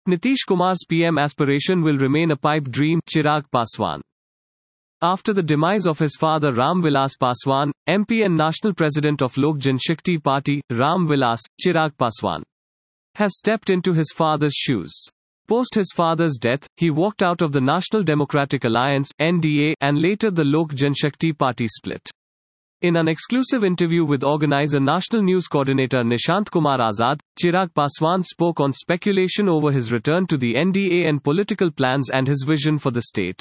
Nitish Kumar's PM aspiration will remain a pipe dream, Chirag Paswan. After the demise of his father Ram Vilas Paswan, MP and national president of Lok Janshakti Party, Ram Vilas, Chirag Paswan has stepped into his father's shoes. Post his father's death, he walked out of the National Democratic Alliance (NDA) and later the Lok Janshakti Party split. In an exclusive interview with organizer National News Coordinator Nishant Kumar Azad, Chirag Paswan spoke on speculation over his return to the NDA and political plans and his vision for the state.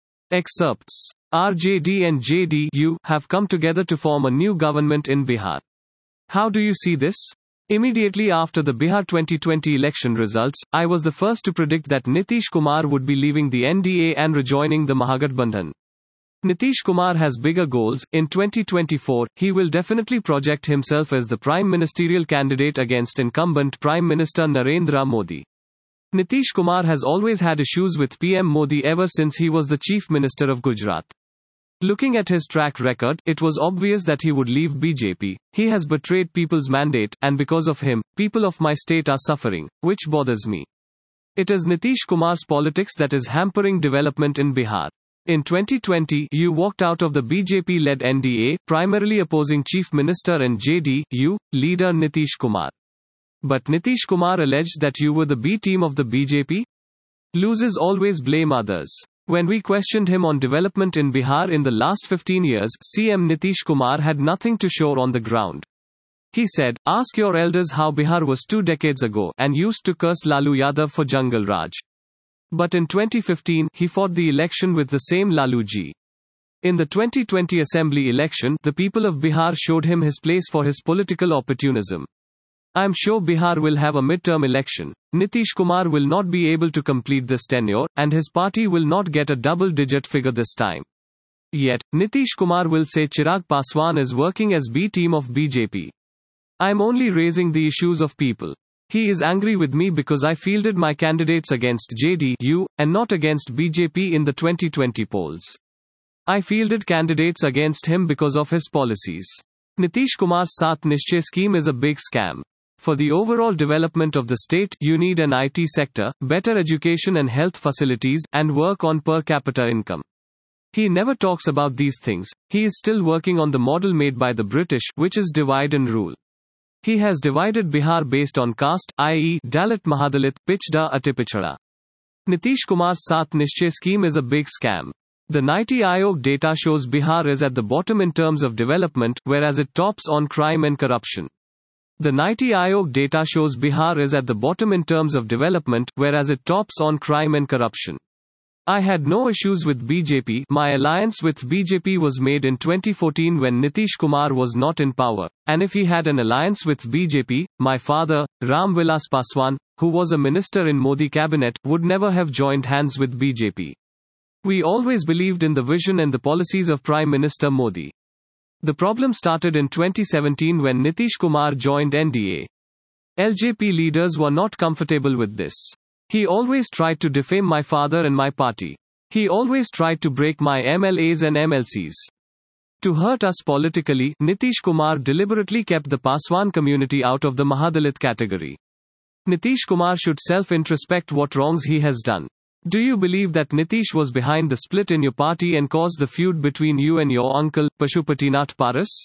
Excerpts. RJD and JDU have come together to form a new government in Bihar. How do you see this? Immediately after the Bihar 2020 election results, I was the first to predict that Nitish Kumar would be leaving the NDA and rejoining the Mahagathbandhan. Nitish Kumar has bigger goals. In 2024, he will definitely project himself as the prime ministerial candidate against incumbent Prime Minister Narendra Modi. Nitish Kumar has always had issues with PM Modi ever since he was the Chief Minister of Gujarat. Looking at his track record, it was obvious that he would leave BJP. He has betrayed people's mandate, and because of him, people of my state are suffering, which bothers me. It is Nitish Kumar's politics that is hampering development in Bihar. In 2020, you walked out of the BJP-led NDA, primarily opposing Chief Minister and JDU leader Nitish Kumar. But Nitish Kumar alleged that you were the B team of the BJP? Losers always blame others. When we questioned him on development in Bihar in the last 15 years, CM Nitish Kumar had nothing to show on the ground. He said, "Ask your elders how Bihar was 2 decades ago," and used to curse Lalu Yadav for Jungle Raj. But in 2015, he fought the election with the same Lalu ji. In the 2020 assembly election, the people of Bihar showed him his place for his political opportunism. I am sure Bihar will have a midterm election. Nitish Kumar will not be able to complete this tenure, and his party will not get a double-digit figure this time. Yet, Nitish Kumar will say Chirag Paswan is working as B team of BJP. I am only raising the issues of people. He is angry with me because I fielded my candidates against JDU, and not against BJP in the 2020 polls. I fielded candidates against him because of his policies. Nitish Kumar's Saath Nishchay scheme is a big scam. For the overall development of the state, you need an IT sector, better education and health facilities, and work on per capita income. He never talks about these things. He is still working on the model made by the British, which is divide and rule. He has divided Bihar based on caste, i.e., Dalit Mahadalit, Pichda Ati Pichda. Nitish Kumar's Saath Nishchay scheme is a big scam. The Niti Aayog data shows Bihar is at the bottom in terms of development, whereas it tops on crime and corruption. The Niti Aayog data shows Bihar is at the bottom in terms of development, whereas it tops on crime and corruption. I had no issues with BJP. My alliance with BJP was made in 2014 when Nitish Kumar was not in power. And if he had an alliance with BJP, my father, Ram Vilas Paswan, who was a minister in Modi cabinet, would never have joined hands with BJP. We always believed in the vision and the policies of Prime Minister Modi. The problem started in 2017 when Nitish Kumar joined NDA. LJP leaders were not comfortable with this. He always tried to defame my father and my party. He always tried to break my MLAs and MLCs. To hurt us politically, Nitish Kumar deliberately kept the Paswan community out of the Mahadalit category. Nitish Kumar should self-introspect what wrongs he has done. Do you believe that Nitish was behind the split in your party and caused the feud between you and your uncle, Pashupatinath Paras?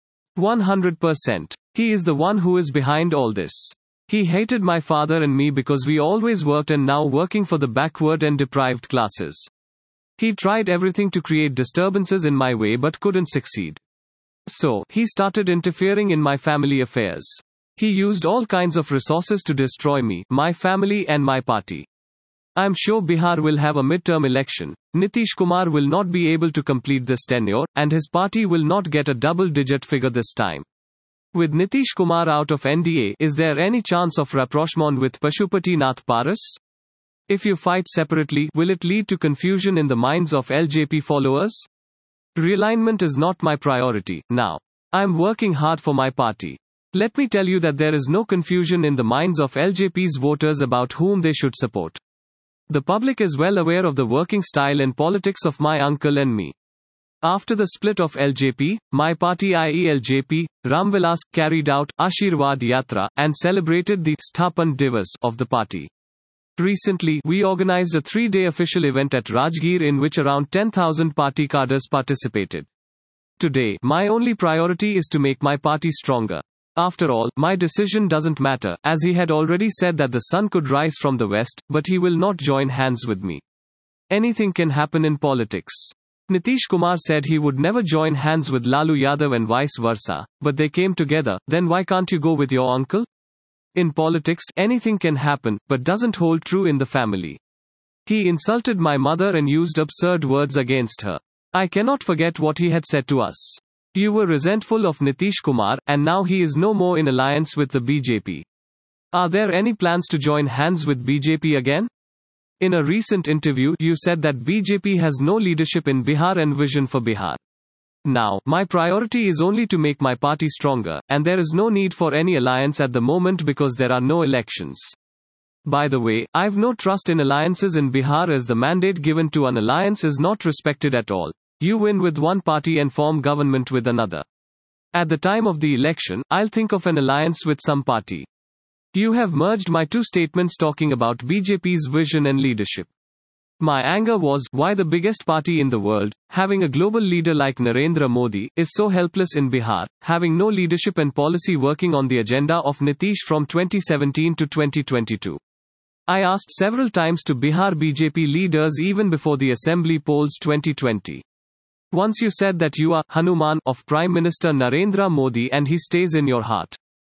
100%. He is the one who is behind all this. He hated my father and me because we always worked and now working for the backward and deprived classes. He tried everything to create disturbances in my way but couldn't succeed. So, he started interfering in my family affairs. He used all kinds of resources to destroy me, my family and my party. I am sure Bihar will have a midterm election. Nitish Kumar will not be able to complete this tenure, and his party will not get a double-digit figure this time. With Nitish Kumar out of NDA, is there any chance of rapprochement with Pashupatinath Paras? If you fight separately, will it lead to confusion in the minds of LJP followers? Realignment is not my priority, now. I am working hard for my party. Let me tell you that there is no confusion in the minds of LJP's voters about whom they should support. The public is well aware of the working style and politics of my uncle and me. After the split of LJP, my party i.e. LJP, Ram Vilas, carried out Ashirwad Yatra, and celebrated the Sthapan Divas of the party. Recently, we organized a 3-day official event at Rajgir in which around 10,000 party cadres participated. Today, my only priority is to make my party stronger. After all, my decision doesn't matter, as he had already said that the sun could rise from the west, but he will not join hands with me. Anything can happen in politics. Nitish Kumar said he would never join hands with Lalu Yadav and vice versa, but they came together. Then why can't you go with your uncle? In politics, anything can happen, but doesn't hold true in the family. He insulted my mother and used absurd words against her. I cannot forget what he had said to us. You were resentful of Nitish Kumar, and now he is no more in alliance with the BJP. Are there any plans to join hands with BJP again? In a recent interview, you said that BJP has no leadership in Bihar and vision for Bihar. Now, my priority is only to make my party stronger, and there is no need for any alliance at the moment because there are no elections. By the way, I've no trust in alliances in Bihar as the mandate given to an alliance is not respected at all. You win with one party and form government with another. At the time of the election, I'll think of an alliance with some party. You have merged my two statements talking about BJP's vision and leadership. My anger was why the biggest party in the world, having a global leader like Narendra Modi, is so helpless in Bihar, having no leadership and policy working on the agenda of Nitish from 2017 to 2022. I asked several times to Bihar BJP leaders even before the assembly polls 2020. Once you said that you are Hanuman of Prime Minister Narendra Modi and he stays in your heart.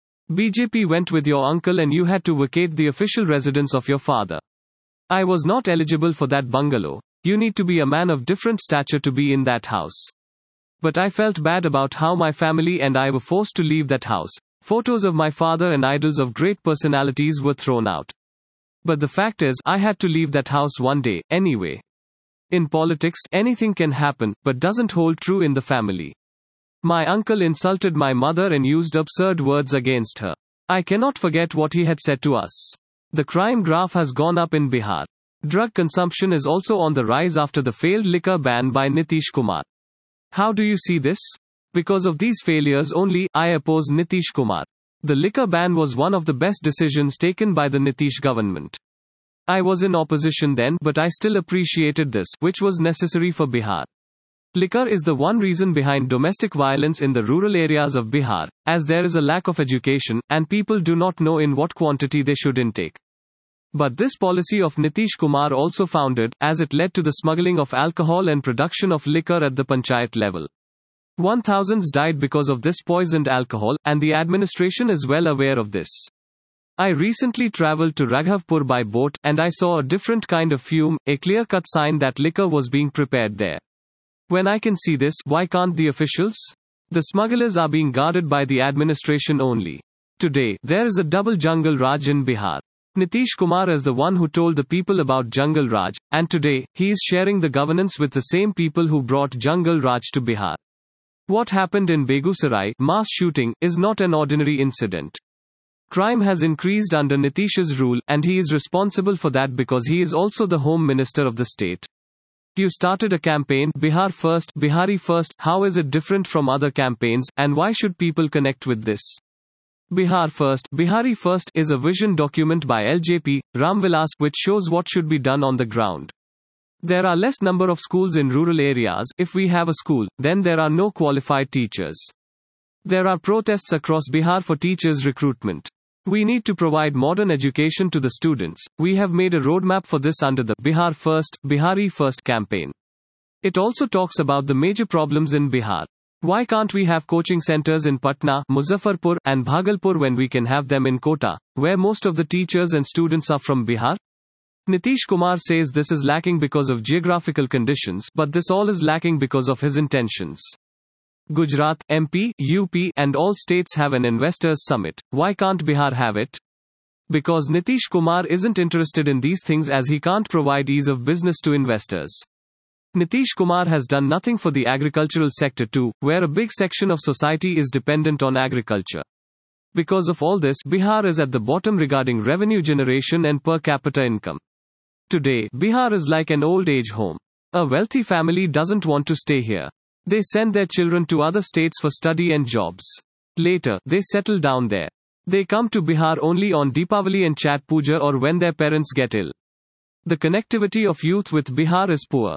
BJP went with your uncle and you had to vacate the official residence of your father. I was not eligible for that bungalow. You need to be a man of different stature to be in that house. But I felt bad about how my family and I were forced to leave that house. Photos of my father and idols of great personalities were thrown out. But the fact is, I had to leave that house one day, anyway. In politics, anything can happen, but doesn't hold true in the family. My uncle insulted my mother and used absurd words against her. I cannot forget what he had said to us. The crime graph has gone up in Bihar. Drug consumption is also on the rise after the failed liquor ban by Nitish Kumar. How do you see this? Because of these failures only, I oppose Nitish Kumar. The liquor ban was one of the best decisions taken by the Nitish government. I was in opposition then, but I still appreciated this, which was necessary for Bihar. Liquor is the one reason behind domestic violence in the rural areas of Bihar, as there is a lack of education, and people do not know in what quantity they should intake. But this policy of Nitish Kumar also foundered, as it led to the smuggling of alcohol and production of liquor at the panchayat level. Thousands died because of this poisoned alcohol, and the administration is well aware of this. I recently traveled to Raghavpur by boat, and I saw a different kind of fume, a clear-cut sign that liquor was being prepared there. When I can see this, why can't the officials? The smugglers are being guarded by the administration only. Today, there is a double Jungle Raj in Bihar. Nitish Kumar is the one who told the people about Jungle Raj, and today, he is sharing the governance with the same people who brought Jungle Raj to Bihar. What happened in Begusarai, mass shooting, is not an ordinary incident. Crime has increased under Nitish's rule, and he is responsible for that because he is also the Home Minister of the state. You started a campaign, Bihar First, Bihari First. How is it different from other campaigns, and why should people connect with this? Bihar First, Bihari First is a vision document by LJP, Ram Vilas, which shows what should be done on the ground. There are less number of schools in rural areas. If we have a school, then there are no qualified teachers. There are protests across Bihar for teachers' recruitment. We need to provide modern education to the students. We have made a roadmap for this under the Bihar First, Bihari First campaign. It also talks about the major problems in Bihar. Why can't we have coaching centers in Patna, Muzaffarpur, and Bhagalpur when we can have them in Kota, where most of the teachers and students are from Bihar? Nitish Kumar says this is lacking because of geographical conditions, but this all is lacking because of his intentions. Gujarat, MP, UP, and all states have an investors summit. Why can't Bihar have it? Because Nitish Kumar isn't interested in these things as he can't provide ease of business to investors. Nitish Kumar has done nothing for the agricultural sector too, where a big section of society is dependent on agriculture. Because of all this, Bihar is at the bottom regarding revenue generation and per capita income. Today, Bihar is like an old age home. A wealthy family doesn't want to stay here. They send their children to other states for study and jobs. Later, they settle down there. They come to Bihar only on Deepavali and Chat Puja or when their parents get ill. The connectivity of youth with Bihar is poor.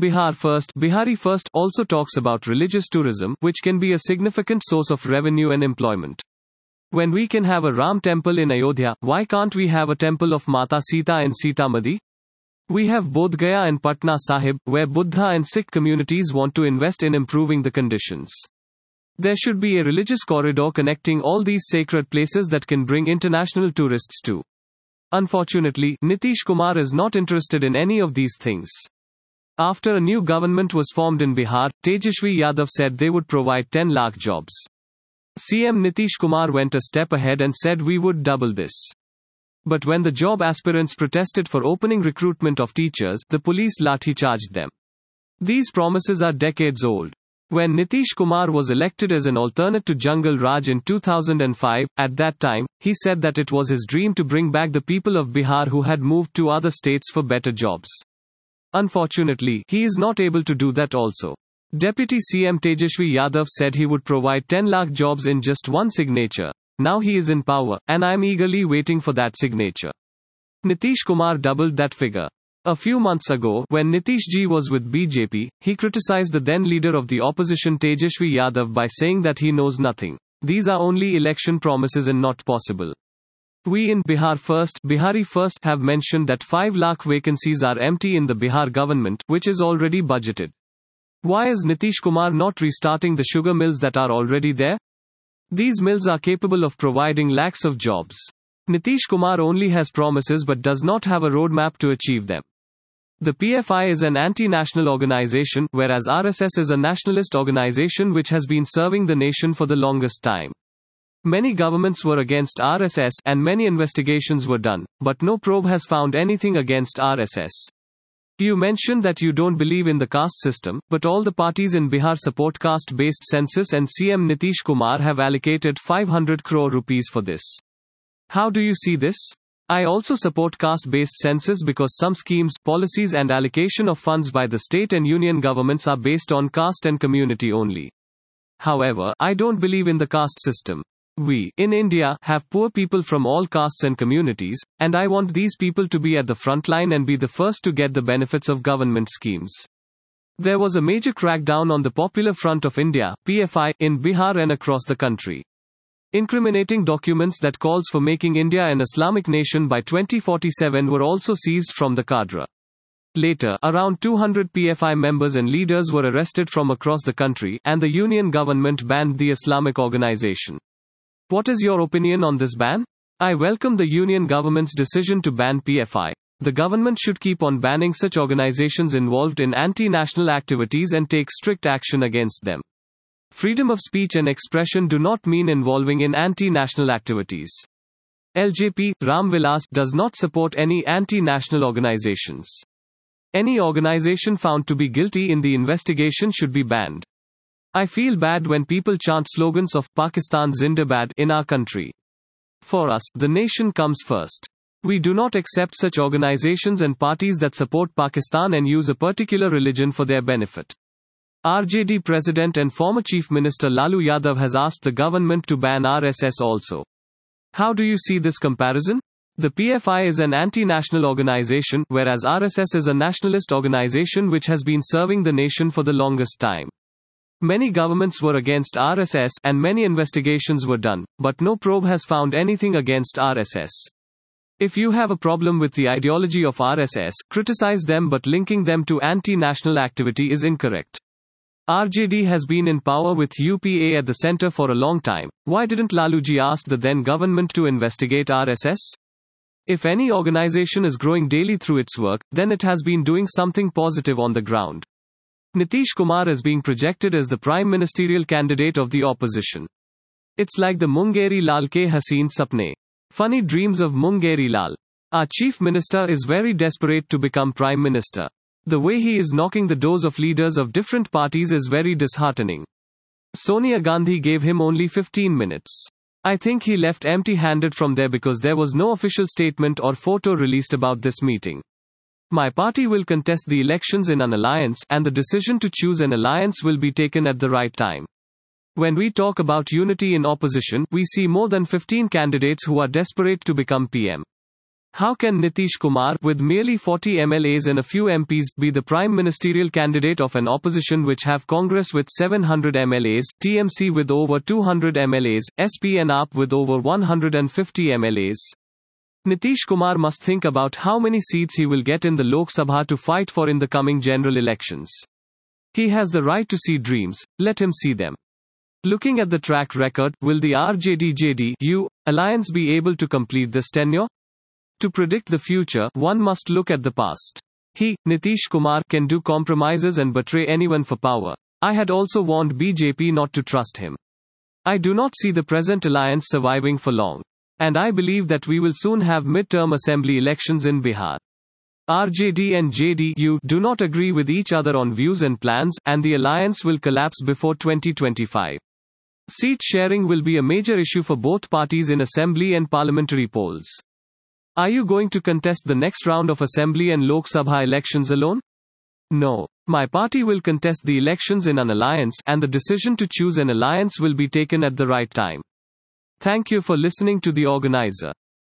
Bihari First also talks about religious tourism, which can be a significant source of revenue and employment. When we can have a Ram temple in Ayodhya, why can't we have a temple of Mata Sita in Sitamarhi? We have Bodh Gaya and Patna Sahib, where Buddha and Sikh communities want to invest in improving the conditions. There should be a religious corridor connecting all these sacred places that can bring international tourists too. Unfortunately, Nitish Kumar is not interested in any of these things. After a new government was formed in Bihar, Tejashwi Yadav said they would provide 10 lakh jobs. CM Nitish Kumar went a step ahead and said we would double this. But when the job aspirants protested for opening recruitment of teachers, the police lathi charged them. These promises are decades old. When Nitish Kumar was elected as an alternate to Jungle Raj in 2005, at that time, he said that it was his dream to bring back the people of Bihar who had moved to other states for better jobs. Unfortunately, he is not able to do that also. Deputy CM Tejashwi Yadav said he would provide 10 lakh jobs in just one signature. Now he is in power, and I am eagerly waiting for that signature. Nitish Kumar doubled that figure. A few months ago, when Nitish Ji was with BJP, he criticized the then leader of the opposition Tejashwi Yadav by saying that he knows nothing. These are only election promises and not possible. We in Bihari First have mentioned that 5 lakh vacancies are empty in the Bihar government, which is already budgeted. Why is Nitish Kumar not restarting the sugar mills that are already there? These mills are capable of providing lakhs of jobs. Nitish Kumar only has promises but does not have a roadmap to achieve them. The PFI is an anti-national organization, whereas RSS is a nationalist organization which has been serving the nation for the longest time. Many governments were against RSS, and many investigations were done, but no probe has found anything against RSS. You mentioned that you don't believe in the caste system, but all the parties in Bihar support caste-based census and CM Nitish Kumar have allocated 500 crore rupees for this. How do you see this? I also support caste-based census because some schemes, policies and allocation of funds by the state and union governments are based on caste and community only. However, I don't believe in the caste system. We, in India, have poor people from all castes and communities, and I want these people to be at the front line and be the first to get the benefits of government schemes. There was a major crackdown on the Popular Front of India, PFI, in Bihar and across the country. Incriminating documents that calls for making India an Islamic nation by 2047 were also seized from the cadre. Later, around 200 PFI members and leaders were arrested from across the country, and the union government banned the Islamic organization. What is your opinion on this ban? I welcome the union government's decision to ban PFI. The government should keep on banning such organizations involved in anti-national activities and take strict action against them. Freedom of speech and expression do not mean involving in anti-national activities. LJP, Ram Vilas, does not support any anti-national organizations. Any organization found to be guilty in the investigation should be banned. I feel bad when people chant slogans of Pakistan Zindabad in our country. For us, the nation comes first. We do not accept such organizations and parties that support Pakistan and use a particular religion for their benefit. RJD President and former Chief Minister Lalu Yadav has asked the government to ban RSS also. How do you see this comparison? The PFI is an anti-national organization, whereas RSS is a nationalist organization which has been serving the nation for the longest time. Many governments were against RSS, and many investigations were done, but no probe has found anything against RSS. If you have a problem with the ideology of RSS, criticize them, but linking them to anti-national activity is incorrect. RJD has been in power with UPA at the center for a long time. Why didn't Laluji ask the then government to investigate RSS? If any organization is growing daily through its work, then it has been doing something positive on the ground. Nitish Kumar is being projected as the prime ministerial candidate of the opposition. It's like the Mungeri Lal ke Haseen Sapne. Funny dreams of Mungeri Lal. Our chief minister is very desperate to become prime minister. The way he is knocking the doors of leaders of different parties is very disheartening. Sonia Gandhi gave him only 15 minutes. I think he left empty-handed from there because there was no official statement or photo released about this meeting. My party will contest the elections in an alliance, and the decision to choose an alliance will be taken at the right time. When we talk about unity in opposition, we see more than 15 candidates who are desperate to become PM. How can Nitish Kumar, with merely 40 MLAs and a few MPs, be the prime ministerial candidate of an opposition which have Congress with 700 MLAs, TMC with over 200 MLAs, SP and AAP with over 150 MLAs? Nitish Kumar must think about how many seats he will get in the Lok Sabha to fight for in the coming general elections. He has the right to see dreams, let him see them. Looking at the track record, will the RJD-JDU alliance be able to complete this tenure? To predict the future, one must look at the past. He, Nitish Kumar, can do compromises and betray anyone for power. I had also warned BJP not to trust him. I do not see the present alliance surviving for long. And I believe that we will soon have mid-term assembly elections in Bihar. RJD and JDU do not agree with each other on views and plans, and the alliance will collapse before 2025. Seat sharing will be a major issue for both parties in assembly and parliamentary polls. Are you going to contest the next round of assembly and Lok Sabha elections alone? No. My party will contest the elections in an alliance, and the decision to choose an alliance will be taken at the right time. Thank you for listening to the organizer.